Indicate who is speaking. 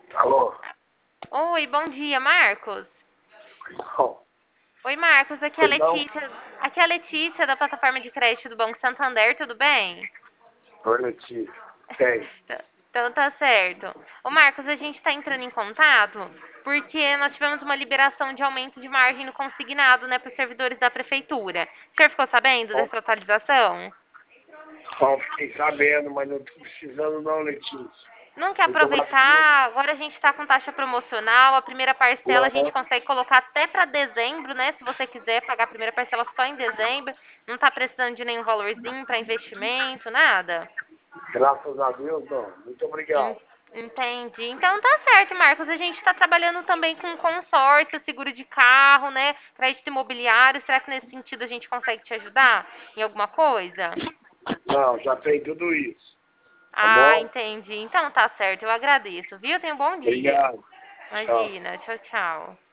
Speaker 1: Alô?
Speaker 2: Oi, bom dia, Marcos.
Speaker 1: Não.
Speaker 2: Oi, Marcos, aqui é a
Speaker 1: Pois não?
Speaker 2: Letícia. Aqui é a Letícia da plataforma de crédito do Banco Santander, tudo bem?
Speaker 1: Oi, Letícia. Tem.
Speaker 2: Então tá certo. Ô, Marcos, a gente está entrando em contato porque nós tivemos uma liberação de aumento de margem no consignado, né, para os servidores da prefeitura. O senhor ficou sabendo
Speaker 1: Bom,
Speaker 2: dessa atualização?
Speaker 1: bom, fiquei sabendo, mas não estou precisando não, Letícia.
Speaker 2: Não quer
Speaker 1: Muito obrigado.
Speaker 2: aproveitar? Agora a gente está com taxa promocional. A primeira parcela a gente
Speaker 1: Não,
Speaker 2: consegue colocar até para dezembro, né? Se você quiser pagar a primeira parcela só em dezembro. Não está precisando de nenhum valorzinho para investimento, nada?
Speaker 1: graças a Deus, não. Muito
Speaker 2: En-
Speaker 1: obrigado.
Speaker 2: Entendi. Então tá certo, Marcos. A gente está trabalhando também com consórcio, seguro de carro, né? Crédito imobiliário. Será que nesse sentido a gente consegue te ajudar em alguma coisa?
Speaker 1: Não, já tem tudo isso. Tá
Speaker 2: Ah,
Speaker 1: bom?
Speaker 2: entendi. Então tá certo. Eu agradeço, viu? Tenha um bom dia.
Speaker 1: Obrigado. Tchau.
Speaker 2: Imagina. Tchau, tchau.